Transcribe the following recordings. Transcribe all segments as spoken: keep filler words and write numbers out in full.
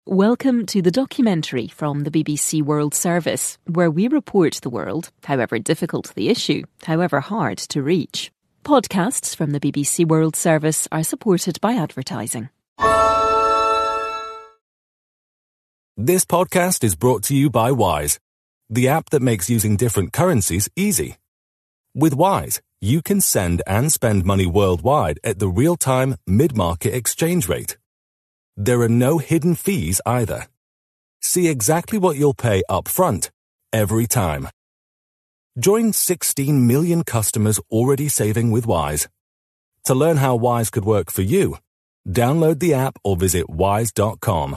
Welcome to the documentary from the B B C World Service, where we report the world, however difficult the issue, however hard to reach. Podcasts from the B B C World Service are supported by advertising. This podcast is brought to you by Wise, the app that makes using different currencies easy. With Wise, you can send and spend money worldwide at the real-time, mid-market exchange rate. There are no hidden fees either. See exactly what you'll pay up front, every time. Join sixteen million customers already saving with Wise. To learn how Wise could work for you, download the app or visit wise dot com.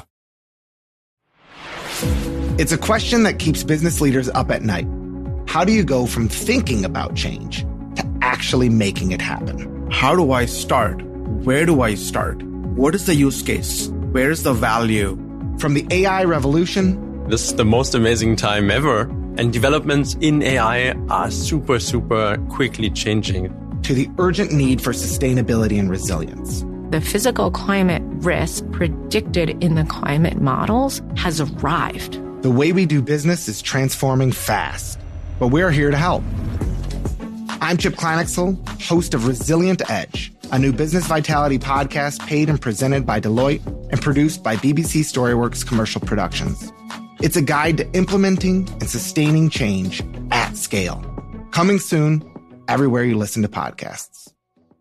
It's a question that keeps business leaders up at night. How do you go from thinking about change to actually making it happen? How do I start? Where do I start? What is the use case? Where is the value? From the A I revolution, this is the most amazing time ever, and developments in A I are super, super quickly changing. To the urgent need for sustainability and resilience. The physical climate risk predicted in the climate models has arrived. The way we do business is transforming fast, but we're here to help. I'm Chip Kleinexel, host of Resilient Edge, a new business vitality podcast paid and presented by Deloitte and produced by B B C StoryWorks Commercial Productions. It's a guide to implementing and sustaining change at scale. Coming soon, everywhere you listen to podcasts.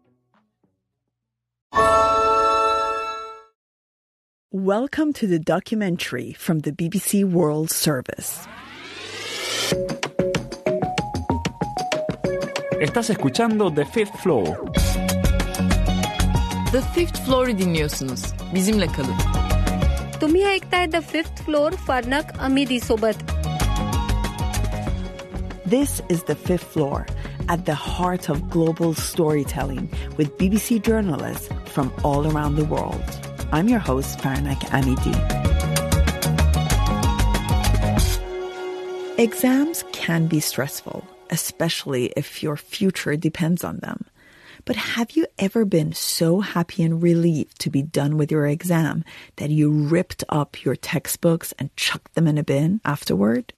Welcome to the documentary from the B B C World Service. Estás escuchando The Fifth Floor. The Fifth Floor'u dinliyorsunuz. Bizimle kalın. तुम्ही ऐकताय The Fifth Floor फार्नक अमिदी सोबत. This is The Fifth Floor, at the heart of global storytelling with B B C journalists from all around the world. I'm your host, Farnak Amidi. Exams can be stressful, especially if your future depends on them. But have you ever been so happy and relieved to be done with your exam that you ripped up your textbooks and chucked them in a bin afterward?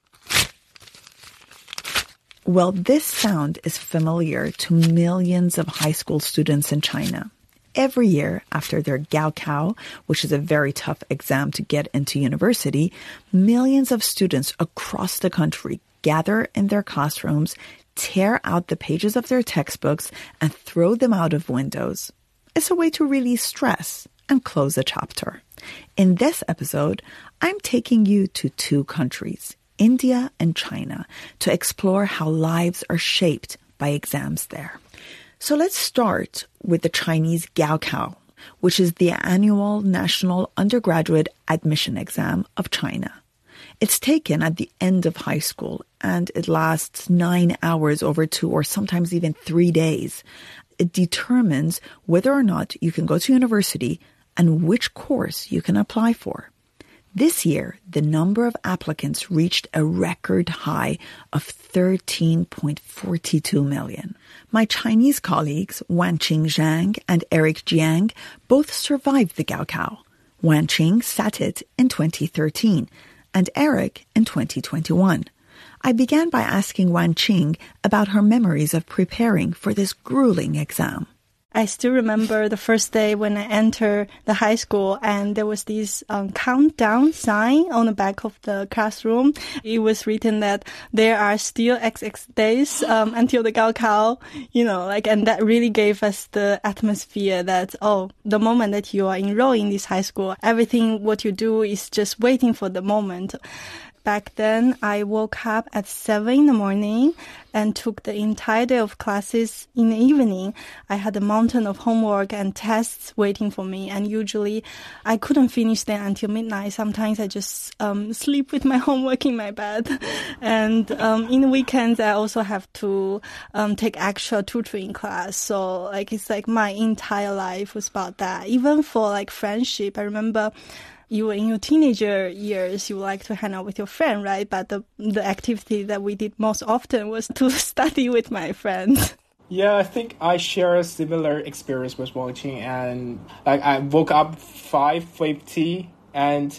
Well, this sound is familiar to millions of high school students in China. Every year after their Gaokao, which is a very tough exam to get into university, millions of students across the country gather in their classrooms, tear out the pages of their textbooks, and throw them out of windows. It's a way to release stress and close a chapter. In this episode, I'm taking you to two countries, India and China, to explore how lives are shaped by exams there. So let's start with the Chinese Gaokao, which is the annual national undergraduate admission exam of China. It's taken at the end of high school, and it lasts nine hours over two or sometimes even three days. It determines whether or not you can go to university and which course you can apply for. This year, the number of applicants reached a record high of thirteen point four two million. My Chinese colleagues, Wanqing Zhang and Eric Jiang, both survived the Gaokao. Wanqing sat it in twenty thirteen and Eric in twenty twenty-one. I began by asking Wanqing about her memories of preparing for this grueling exam. I still remember the first day when I entered the high school, and there was this um, countdown sign on the back of the classroom. It was written that there are still X X days um, until the Gaokao, you know, like, and that really gave us the atmosphere that, oh, the moment that you are enrolled in this high school, everything what you do is just waiting for the moment. Back then, I woke up at seven in the morning and took the entire day of classes in the evening. I had a mountain of homework and tests waiting for me, and usually I couldn't finish them until midnight. Sometimes I just um, sleep with my homework in my bed. And um, in the weekends, I also have to um, take extra tutoring class. So like it's like my entire life was about that. Even for like friendship, I remember you were in your teenager years, you like to hang out with your friend, right? But the the activity that we did most often was to study with my friends. Yeah, I think I share a similar experience with Wanqing, and like I woke up five fifty and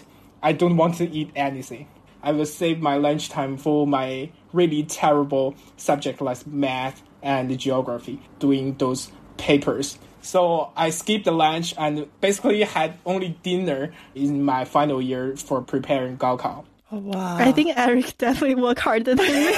I don't want to eat anything. I will save my lunchtime for my really terrible subject like math and geography, doing those papers. So I skipped the lunch and basically had only dinner in my final year for preparing Gaokao. Oh, wow. I think Eric definitely worked harder than me.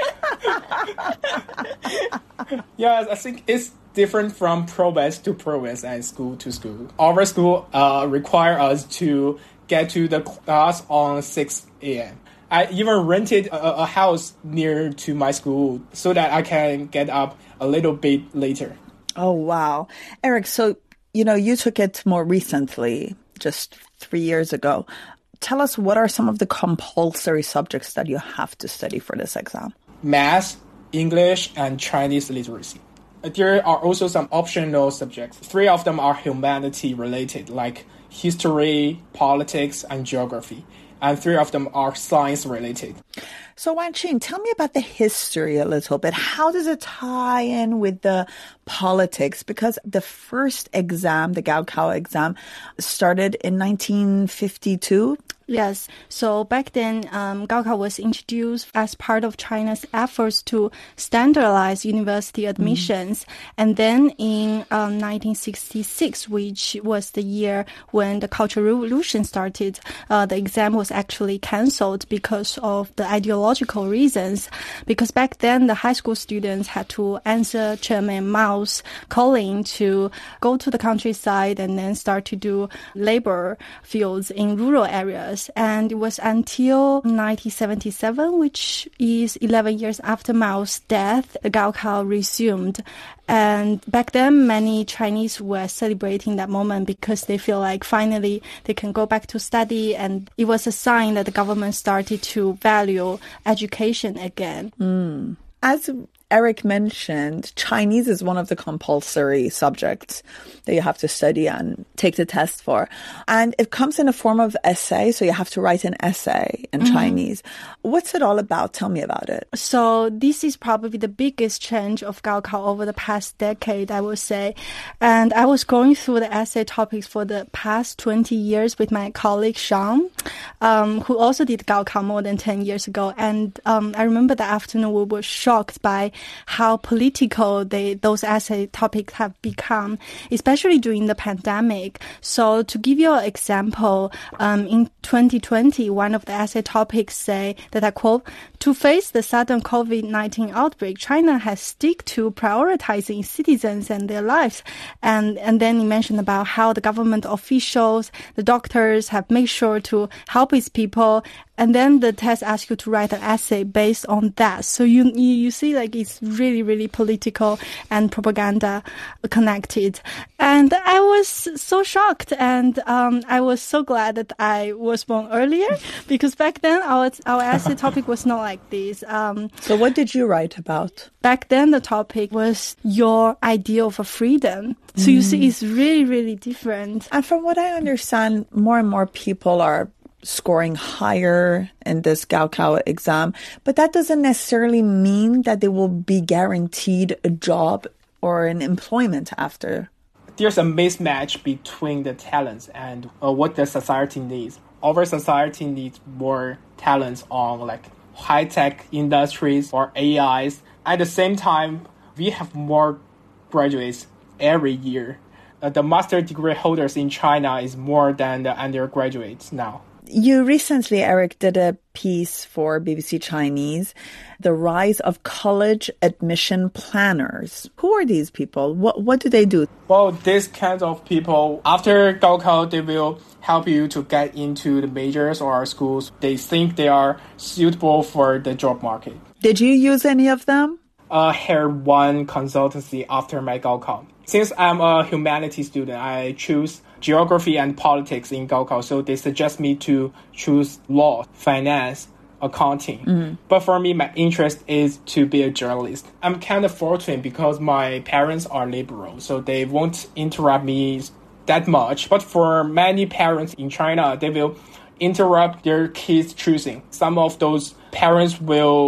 Yeah, I think it's different from province to province and school to school. Our school uh, require us to get to the class on six a.m. I even rented a, a house near to my school so that I can get up a little bit later. Oh, wow. Eric, so, you know, you took it more recently, just three years ago. Tell us, what are some of the compulsory subjects that you have to study for this exam? Math, English, and Chinese literacy. There are also some optional subjects. Three of them are humanity related, like history, politics, and geography. And three of them are science related. So Wanqing, tell me about the history a little bit. How does it tie in with the politics? Because the first exam, the Gaokao exam, started in nineteen fifty-two. Yes. So back then, um, Gaokao was introduced as part of China's efforts to standardize university admissions. Mm. And then in um, nineteen sixty-six, which was the year when the Cultural Revolution started, uh, the exam was actually cancelled because of the ideological reasons. Because back then, the high school students had to answer Chairman Mao's calling to go to the countryside and then start to do labor fields in rural areas. And it was until nineteen seventy-seven, which is eleven years after Mao's death, the Gaokao resumed. And back then, many Chinese were celebrating that moment because they feel like finally they can go back to study. And it was a sign that the government started to value education again. Mm. As Eric mentioned, Chinese is one of the compulsory subjects that you have to study and take the test for. And it comes in a form of essay, so you have to write an essay in mm-hmm. Chinese. What's it all about? Tell me about it. So this is probably the biggest change of Gaokao over the past decade, I would say. And I was going through the essay topics for the past twenty years with my colleague Sean, um, who also did Gaokao more than ten years ago. And um, I remember the afternoon we were shocked by how political they, those essay topics have become, especially during the pandemic. So to give you an example, um, in twenty twenty, one of the essay topics say that I quote, "To face the sudden COVID nineteen outbreak, China has stick to prioritizing citizens and their lives." And, and then he mentioned about how the government officials, the doctors have made sure to help its people. And then the test asks you to write an essay based on that. So you, you you see, like, it's really, really political and propaganda connected. And I was so shocked. And um, I was so glad that I was born earlier because back then our, our essay topic was not like this. Um, so what did you write about? Back then the topic was your idea of a freedom. So mm. you see, it's really, really different. And from what I understand, more and more people are scoring higher in this Gaokao exam, but that doesn't necessarily mean that they will be guaranteed a job or an employment after. There's a mismatch between the talents and uh, what the society needs. Our society needs more talents on like high-tech industries or A Is. At the same time, we have more graduates every year. Uh, the master degree holders in China is more than the undergraduates now. You recently, Eric, did a piece for B B C Chinese, The Rise of College Admission Planners. Who are these people? What what do they do? Well, these kinds of people, after Gaokao, they will help you to get into the majors or schools they think they are suitable for the job market. Did you use any of them? I hired one consultancy after my Gaokao. Since I'm a humanities student, I choose geography and politics in Gaokao, so they suggest me to choose law, finance, accounting. Mm-hmm. But for me, my interest is to be a journalist. I'm kind of fortunate because my parents are liberal, so they won't interrupt me that much. But for many parents in China, they will interrupt their kids' choosing. Some of those parents will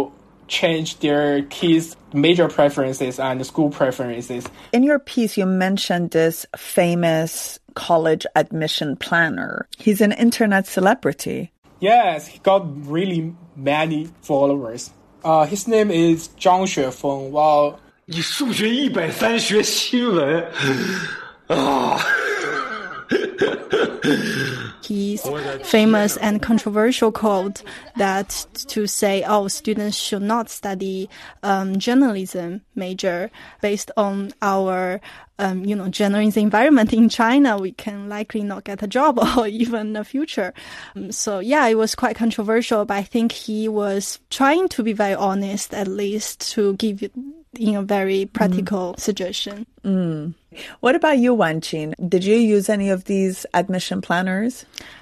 change their kids' major preferences and school preferences. In your piece, you mentioned this famous college admission planner. He's an internet celebrity. Yes, he got really many followers. Uh, his name is Zhang Xuefeng. Wow. 你数学一百三学新闻啊 His famous and controversial quote that to say, oh, students should not study um, journalism major based on our, um, you know, journalism environment in China, we can likely not get a job or even a future. Um, so yeah, it was quite controversial, but I think he was trying to be very honest, at least to give you, you know, very practical mm. suggestion. Mm. What about you, Wanqing? Did you use any of these admission planners?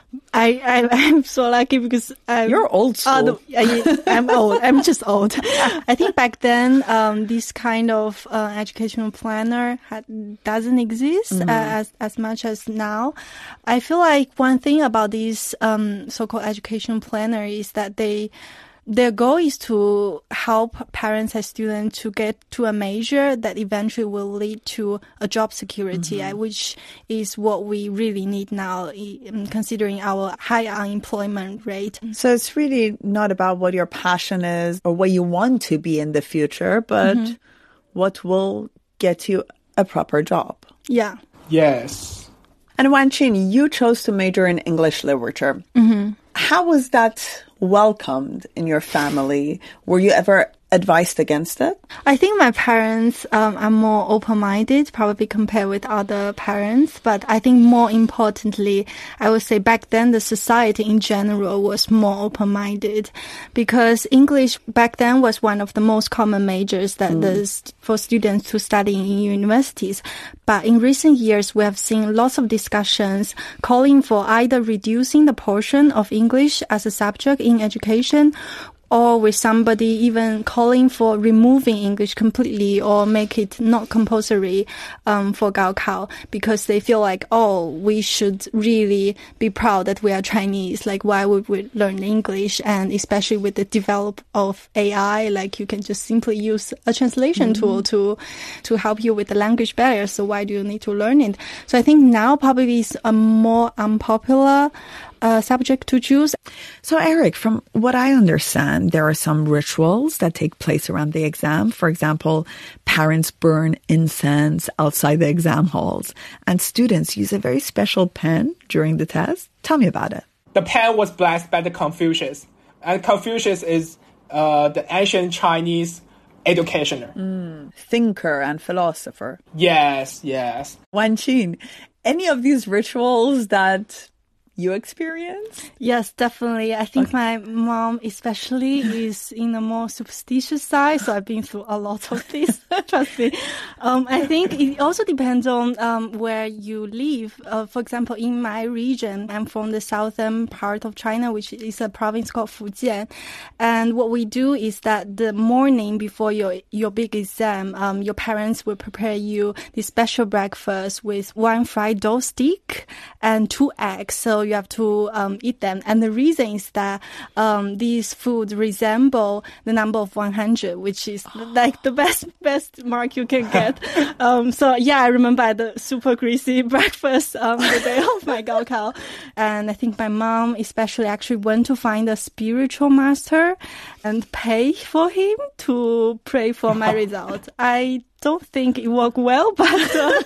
I, I, I'm so lucky because I'm... You're old school. Uh, I, I'm old. I'm just old. I think back then, um, this kind of uh, educational planner had, doesn't exist mm-hmm. uh, as, as much as now. I feel like one thing about these um, so-called education planner is that they... Their goal is to help parents and students to get to a major that eventually will lead to a job security, mm-hmm. uh, which is what we really need now, considering our high unemployment rate. So it's really not about what your passion is or what you want to be in the future, but mm-hmm. what will get you a proper job. Yeah. Yes. And Wanqing, you chose to major in English literature. Mm-hmm. How was that welcomed in your family? Were you ever advised against it? I think my parents um, are more open-minded, probably compared with other parents. But I think more importantly, I would say back then the society in general was more open-minded, because English back then was one of the most common majors that mm. the, for students to study in universities. But in recent years, we have seen lots of discussions calling for either reducing the portion of English as a subject in education, or with somebody even calling for removing English completely or make it not compulsory um, for Gaokao, because they feel like, oh, we should really be proud that we are Chinese. Like, why would we learn English? And especially with the develop of A I, like you can just simply use a translation mm-hmm. tool to to help you with the language barrier. So why do you need to learn it? So I think now probably is a more unpopular Uh, subject to choose. So, Eric, from what I understand, there are some rituals that take place around the exam. For example, parents burn incense outside the exam halls, and students use a very special pen during the test. Tell me about it. The pen was blessed by the Confucius, and Confucius is uh, the ancient Chinese educationer. Mm, thinker and philosopher. Yes, yes. Wanqing, any of these rituals that you experience? Yes, definitely. I think okay. my mom especially is in the more superstitious side, so I've been through a lot of this, trust me. Um, I think it also depends on um, where you live. Uh, for example, in my region, I'm from the southern part of China, which is a province called Fujian. And what we do is that the morning before your, your big exam, um, your parents will prepare you this special breakfast with one fried dough stick and two eggs. So you have to um, eat them. And the reason is that um, these foods resemble the number of one hundred, which is like the best best mark you can get. um, so yeah, I remember I had the super greasy breakfast um, the day of my Gaokao. And I think my mom especially actually went to find a spiritual master and pay for him to pray for my result. I don't think it worked well, but... Uh,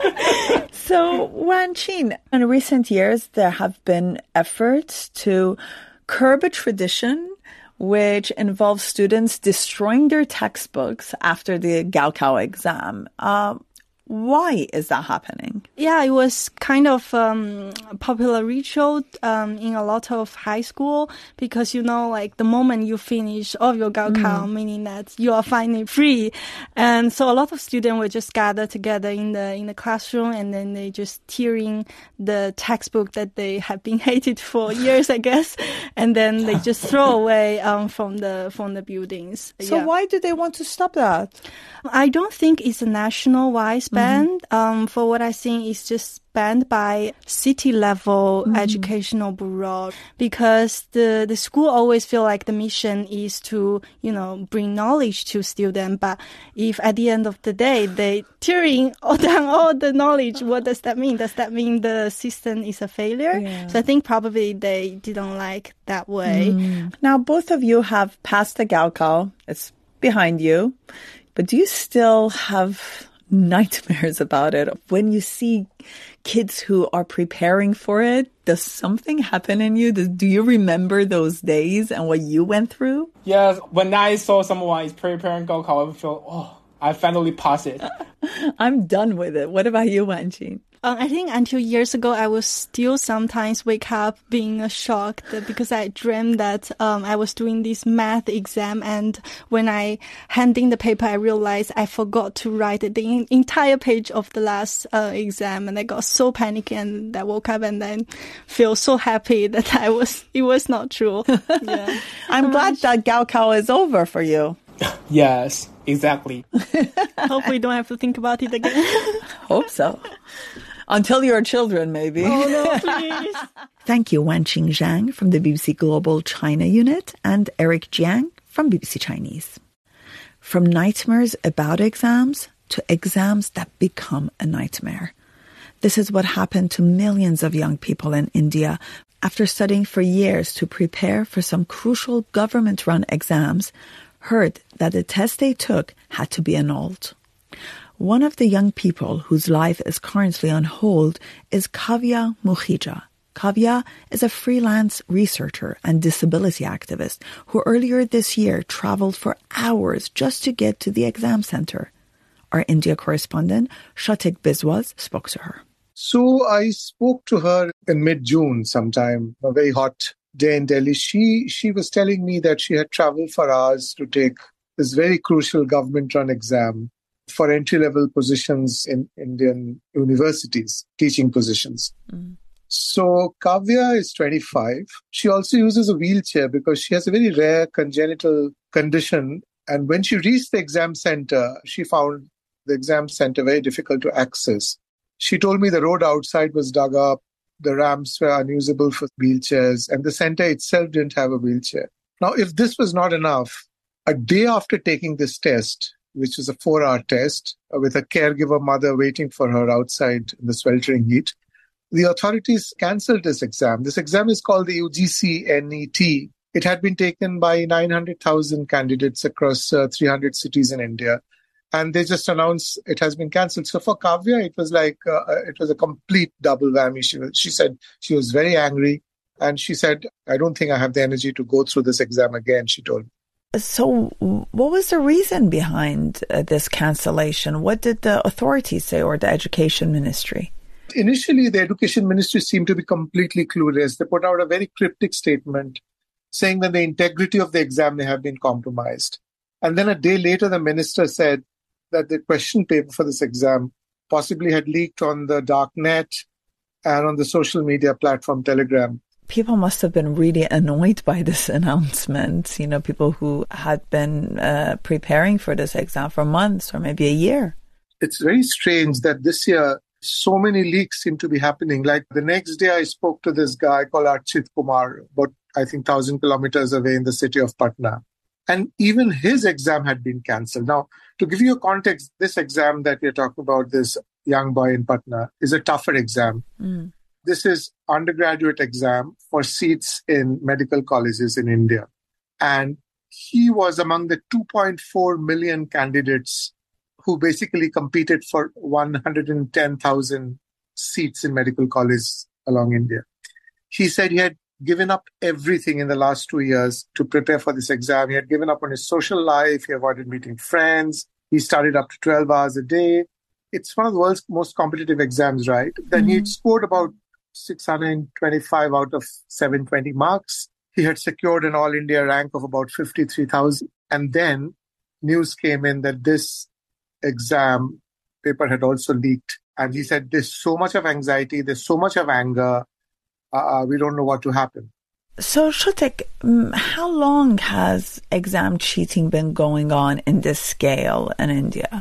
So, Wanqing, in recent years, there have been efforts to curb a tradition which involves students destroying their textbooks after the Gaokao exam. Uh, why is that happening? Yeah, it was kind of um, a popular ritual um, in a lot of high school because, you know, like the moment you finish all your Gaokao, mm. meaning that you are finally free. And so a lot of students would just gather together in the in the classroom and then they just tearing the textbook that they have been hated for years, I guess. And then they just throw away um, from the from the buildings. So yeah. why do they want to stop that? I don't think it's a national-wide spending. banned, mm-hmm. um, for what I've seen, is just banned by city-level mm-hmm. educational bureau, because the, the school always feel like the mission is to, you know, bring knowledge to students. But if at the end of the day, they tearing all down all the knowledge, what does that mean? Does that mean the system is a failure? Yeah. So I think probably they didn't like that way. Mm. Now, both of you have passed the Gaokao. It's behind you. But do you still have nightmares about it? When you see kids who are preparing for it, does something happen in you? Do you remember those days and what you went through? Yes, when I saw someone is preparing Gaokao, I feel, oh, I finally passed it. I'm done with it. What about you, Wanqing? Um, I think until years ago, I was still sometimes wake up being shocked because I dreamed that um, I was doing this math exam, and when I hand in the paper, I realized I forgot to write the entire page of the last uh, exam, and I got so panicky, and I woke up and then feel so happy that I was it was not true. Yeah. I'm glad that Gaokao is over for you. Yes, exactly. Hopefully, don't have to think about it again. Hope so. Until your children, maybe. Oh, no, please. Thank you, Wanqing Zhang from the B B C Global China Unit and Eric Jiang from B B C Chinese. From nightmares about exams to exams that become a nightmare. This is what happened to millions of young people in India after studying for years to prepare for some crucial government-run exams, heard that the test they took had to be annulled. One of the young people whose life is currently on hold is Kavya Mukhija. Kavya is a freelance researcher and disability activist who earlier this year traveled for hours just to get to the exam center. Our India correspondent, Shatik Biswas, spoke to her. So I spoke to her in mid-June sometime, a very hot day in Delhi. She, she was telling me that she had traveled for hours to take this very crucial government-run exam for entry-level positions in Indian universities, teaching positions. Mm. So Kavya is twenty-five. She also uses a wheelchair because she has a very rare congenital condition. And when she reached the exam center, she found the exam center very difficult to access. She told me the road outside was dug up, the ramps were unusable for wheelchairs, and the center itself didn't have a wheelchair. Now, if this was not enough, a day after taking this test, which was a four-hour test with a caregiver mother waiting for her outside in the sweltering heat, the authorities cancelled this exam. This exam is called the U G C N E T. It had been taken by nine hundred thousand candidates across uh, three hundred cities in India. And they just announced it has been cancelled. So for Kavya, it was like, uh, it was a complete double whammy. She, was, she said she was very angry. And she said, I don't think I have the energy to go through this exam again, she told me. So what was the reason behind uh, this cancellation? What did the authorities say, or the education ministry? Initially, the education ministry seemed to be completely clueless. They put out a very cryptic statement saying that the integrity of the exam may have been compromised. And then a day later, the minister said that the question paper for this exam possibly had leaked on the dark net and on the social media platform Telegram. People must have been really annoyed by this announcement, you know, people who had been uh, preparing for this exam for months or maybe a year. It's very strange that this year, so many leaks seem to be happening. Like the next day, I spoke to this guy called Archit Kumar, about, I think, one thousand kilometers away in the city of Patna. And even his exam had been cancelled. Now, to give you a context, this exam that we're talking about, this young boy in Patna, is a tougher exam. Mm. This is undergraduate exam for seats in medical colleges in India. And he was among the two point four million candidates who basically competed for one hundred ten thousand seats in medical colleges along India. He said he had given up everything in the last two years to prepare for this exam. He had given up on his social life. He avoided meeting friends. He studied up to twelve hours a day. It's one of the world's most competitive exams, right? Then mm-hmm. he scored about six hundred twenty-five out of seven hundred twenty marks. He had secured an all India rank of about fifty-three thousand. And then news came in that this exam paper had also leaked. And he said, there's so much of anxiety, there's so much of anger, uh, we don't know what to happen. So, Shatik, how long has exam cheating been going on in this scale in India?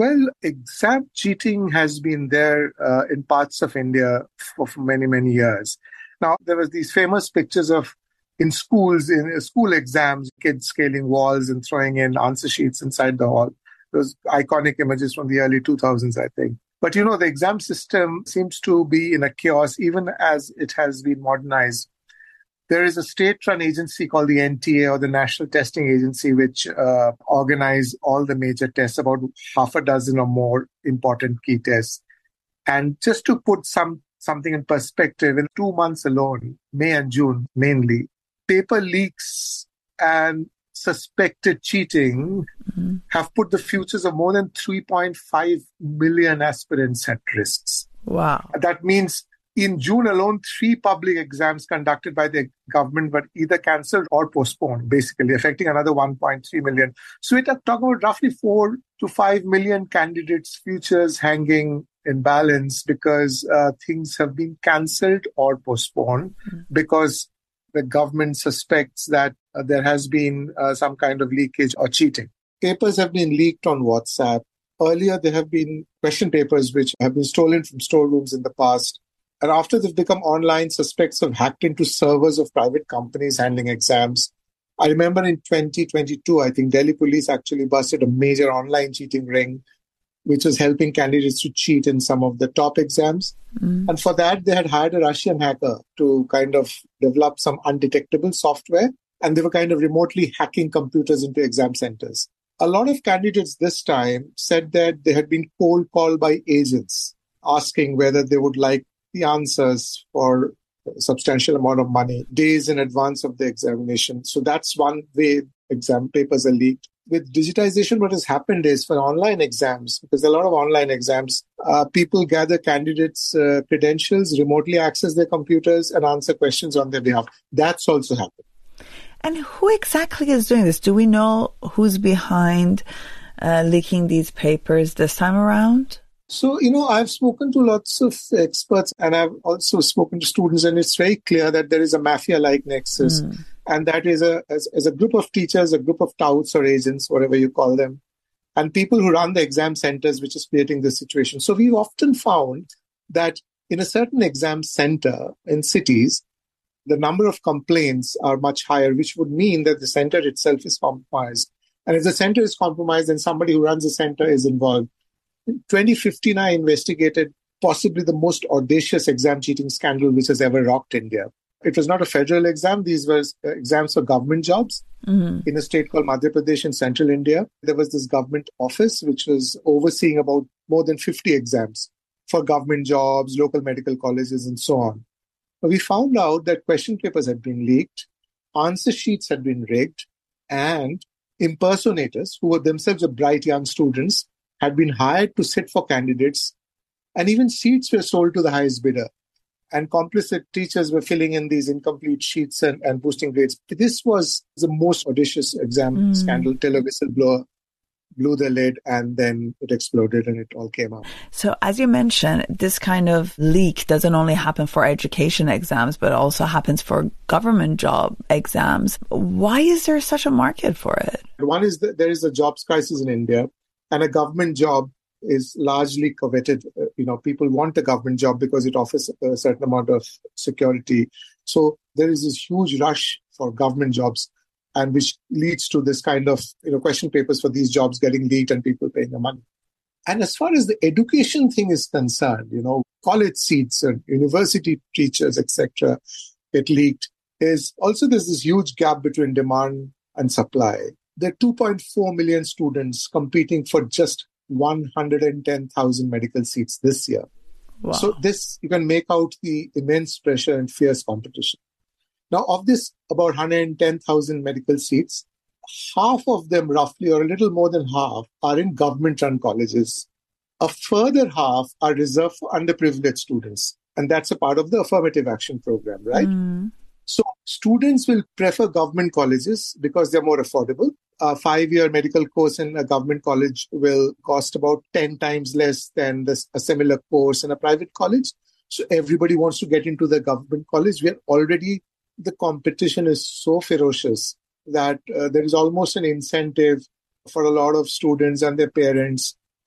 Well, exam cheating has been there uh, in parts of India for, for many, many years. Now, there was these famous pictures of in schools, in school exams, kids scaling walls and throwing in answer sheets inside the hall. Those iconic images from the early two thousands, I think. But, you know, the exam system seems to be in a chaos, even as it has been modernized. There is a state-run agency called the N T A, or the National Testing Agency, which uh, organize all the major tests, about half a dozen or more important key tests. And just to put some something in perspective, in two months alone, May and June mainly, paper leaks and suspected cheating mm-hmm. have put the futures of more than three point five million aspirants at risks. Wow. That means in June alone, three public exams conducted by the government were either cancelled or postponed, basically affecting another one point three million. So we're talking about roughly four to five million candidates' futures hanging in balance because uh, things have been cancelled or postponed mm-hmm. because the government suspects that uh, there has been uh, some kind of leakage or cheating. Papers have been leaked on WhatsApp. Earlier, there have been question papers which have been stolen from storerooms in the past. And after they've become online, suspects have hacked into servers of private companies handling exams. I remember in twenty twenty-two, I think Delhi police actually busted a major online cheating ring, which was helping candidates to cheat in some of the top exams. Mm. And for that, they had hired a Russian hacker to kind of develop some undetectable software. And they were kind of remotely hacking computers into exam centers. A lot of candidates this time said that they had been cold called by agents asking whether they would like the answers for a substantial amount of money days in advance of the examination. So that's one way exam papers are leaked. With digitization, what has happened is for online exams, because a lot of online exams, uh, people gather candidates' uh, credentials, remotely access their computers and answer questions on their behalf. That's also happened. And who exactly is doing this? Do we know who's behind uh, leaking these papers this time around? So, you know, I've spoken to lots of experts and I've also spoken to students, and it's very clear that there is a mafia-like nexus. Mm. And that is a as, as a group of teachers, a group of touts or agents, whatever you call them, and people who run the exam centers, which is creating this situation. So we've often found that in a certain exam center in cities, the number of complaints are much higher, which would mean that the center itself is compromised. And if the center is compromised, then somebody who runs the center is involved. In twenty fifteen, I investigated possibly the most audacious exam cheating scandal which has ever rocked India. It was not a federal exam. These were exams for government jobs mm-hmm. in a state called Madhya Pradesh in central India. There was this government office which was overseeing about more than fifty exams for government jobs, local medical colleges, and so on. We found out that question papers had been leaked, answer sheets had been rigged, and impersonators, who were themselves bright young students, had been hired to sit for candidates, and even seats were sold to the highest bidder. And complicit teachers were filling in these incomplete sheets and, and boosting grades. This was the most audacious exam mm. scandal till a whistleblower blew the lid and then it exploded and it all came out. So as you mentioned, this kind of leak doesn't only happen for education exams, but also happens for government job exams. Why is there such a market for it? One is that there is a jobs crisis in India, and a government job is largely coveted. You know, people want a government job because it offers a certain amount of security. So there is this huge rush for government jobs, and which leads to this kind of, you know, question papers for these jobs getting leaked and people paying the money. And as far as the education thing is concerned, you know, college seats and university teachers, et cetera, get leaked. Is also there's this huge gap between demand and supply. There are two point four million students competing for just one hundred ten thousand medical seats this year. Wow. So this, you can make out the immense pressure and fierce competition. Now, of this about one hundred ten thousand medical seats, half of them roughly, or a little more than half, are in government-run colleges. A further half are reserved for underprivileged students. And that's a part of the affirmative action program, right? Mm. So students will prefer government colleges because they're more affordable. A five-year medical course in a government college will cost about ten times less than this, a similar course in a private college. So everybody wants to get into the government college. We're already, the competition is so ferocious that uh, there is almost an incentive for a lot of students and their parents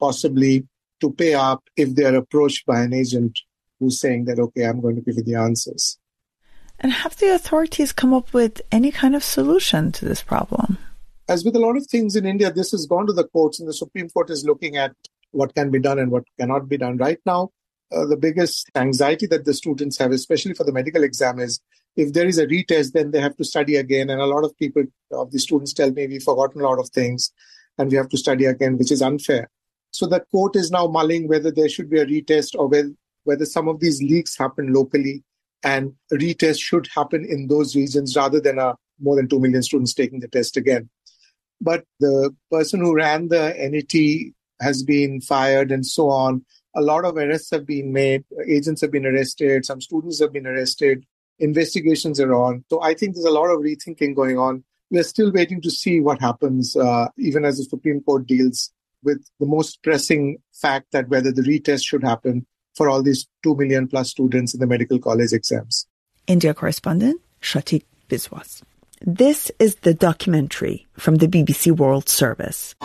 possibly to pay up if they are approached by an agent who's saying that, okay, I'm going to give you the answers. And have the authorities come up with any kind of solution to this problem? As with a lot of things in India, this has gone to the courts, and the Supreme Court is looking at what can be done and what cannot be done. Right now, uh, the biggest anxiety that the students have, especially for the medical exam, is if there is a retest, then they have to study again. And a lot of people, of the students tell me, we've forgotten a lot of things and we have to study again, which is unfair. So the court is now mulling whether there should be a retest or whether, whether some of these leaks happen locally and a retest should happen in those regions rather than a, more than two million students taking the test again. But the person who ran the N E T has been fired and so on. A lot of arrests have been made. Agents have been arrested. Some students have been arrested. Investigations are on. So I think there's a lot of rethinking going on. We're still waiting to see what happens, uh, even as the Supreme Court deals with the most pressing fact that whether the retest should happen for all these two million plus students in the medical college exams. India correspondent Shatik Biswas. This is the documentary from the B B C World Service.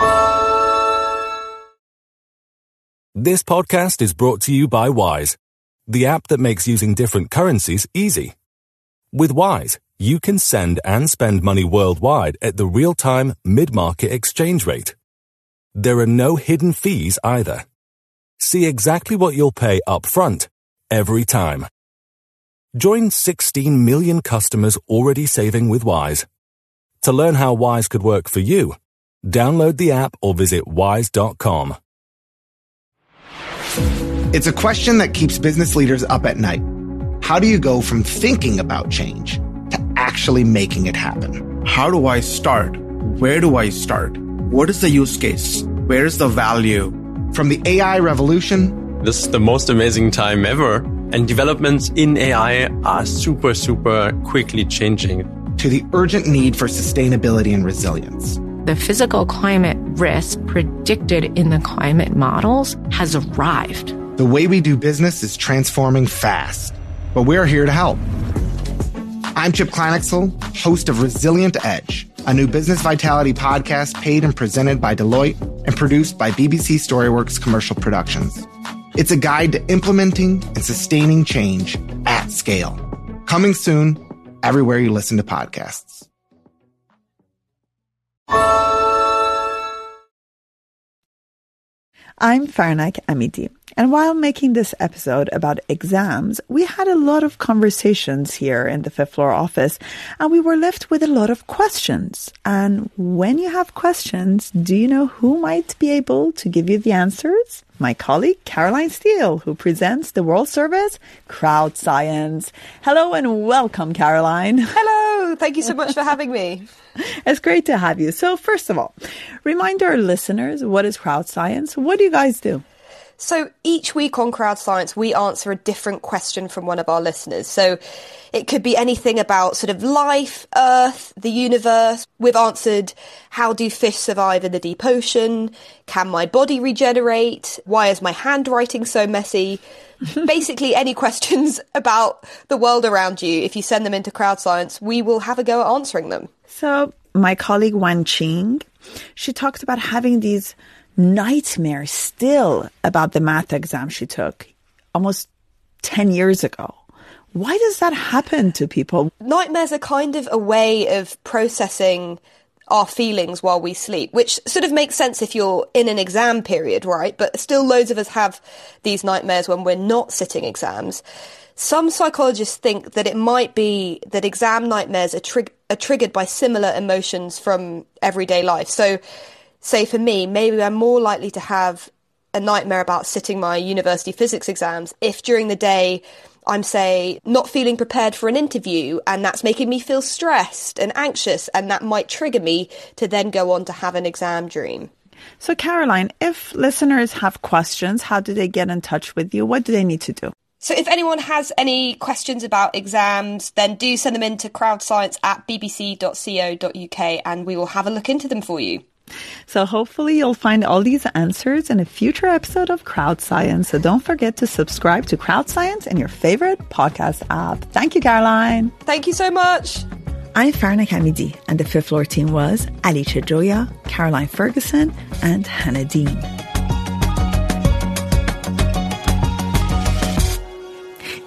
This podcast is brought to you by Wise, the app that makes using different currencies easy. With Wise, you can send and spend money worldwide at the real-time, mid-market exchange rate. There are no hidden fees either. See exactly what you'll pay up front, every time. Join sixteen million customers already saving with Wise. To learn how Wise could work for you, download the app or visit wise dot com. It's a question that keeps business leaders up at night. How do you go from thinking about change to actually making it happen? How do I start? Where do I start? What is the use case? Where is the value? From the A I revolution, this is the most amazing time ever. And developments in A I are super, super quickly changing. To the urgent need for sustainability and resilience. The physical climate risk predicted in the climate models has arrived. The way we do business is transforming fast, but we're here to help. I'm Chip Kleinexel, host of Resilient Edge, a new business vitality podcast paid and presented by Deloitte and produced by B B C StoryWorks Commercial Productions. It's a guide to implementing and sustaining change at scale. Coming soon, everywhere you listen to podcasts. I'm Farnak Amidi, and while making this episode about exams, we had a lot of conversations here in the fifth floor office, and we were left with a lot of questions. And when you have questions, do you know who might be able to give you the answers? My colleague, Caroline Steele, who presents the World Service Crowd Science. Hello and welcome, Caroline. Hello. Thank you so much for having me. It's great to have you. So first of all, remind our listeners, what is Crowd Science? What do you guys do? So each week on Crowd Science, we answer a different question from one of our listeners. So it could be anything about sort of life, Earth, the universe. We've answered, how do fish survive in the deep ocean? Can my body regenerate? Why is my handwriting so messy? Basically, any questions about the world around you, if you send them into Crowd Science, we will have a go at answering them. So my colleague Wan Qing, she talked about having these nightmares still about the math exam she took almost ten years ago. Why does that happen to people? Nightmares are kind of a way of processing our feelings while we sleep, which sort of makes sense if you're in an exam period, right? But still loads of us have these nightmares when we're not sitting exams. Some psychologists think that it might be that exam nightmares are, trig- are triggered by similar emotions from everyday life. So say for me, maybe I'm more likely to have a nightmare about sitting my university physics exams if during the day I'm, say, not feeling prepared for an interview and that's making me feel stressed and anxious, and that might trigger me to then go on to have an exam dream. So Caroline, if listeners have questions, how do they get in touch with you? What do they need to do? So if anyone has any questions about exams, then do send them in to crowdscience at b b c dot co dot u k and we will have a look into them for you. So hopefully you'll find all these answers in a future episode of Crowd Science. So don't forget to subscribe to Crowd Science in your favorite podcast app. Thank you, Caroline. Thank you so much. I'm Farnak Hamidi, and the fifth floor team was Ali Chajoya, Caroline Ferguson, and Hannah Dean.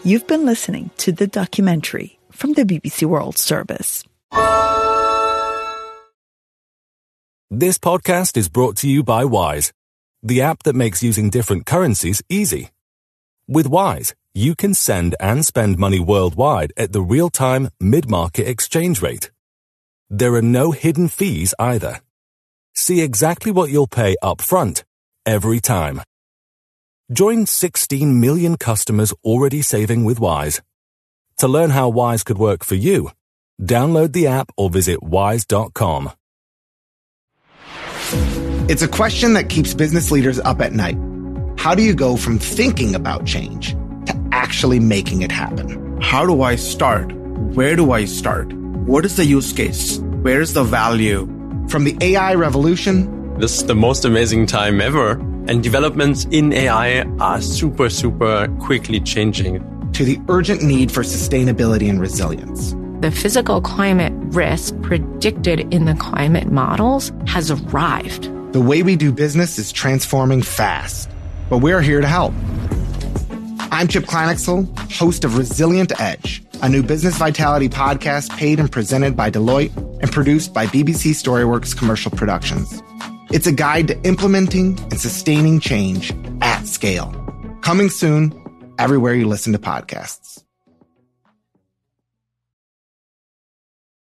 You've been listening to the documentary from the B B C World Service. This podcast is brought to you by Wise, the app that makes using different currencies easy. With Wise, you can send and spend money worldwide at the real-time, mid-market exchange rate. There are no hidden fees either. See exactly what you'll pay up front, every time. Join sixteen million customers already saving with Wise. To learn how Wise could work for you, download the app or visit wise dot com. It's a question that keeps business leaders up at night. How do you go from thinking about change to actually making it happen? How do I start? Where do I start? What is the use case? Where is the value? From the A I revolution, this is the most amazing time ever, and developments in A I are super, super quickly changing, to the urgent need for sustainability and resilience. The physical climate risk predicted in the climate models has arrived. The way we do business is transforming fast, but we're here to help. I'm Chip Kleinexel, host of Resilient Edge, a new business vitality podcast paid and presented by Deloitte and produced by B B C StoryWorks Commercial Productions. It's a guide to implementing and sustaining change at scale. Coming soon, everywhere you listen to podcasts.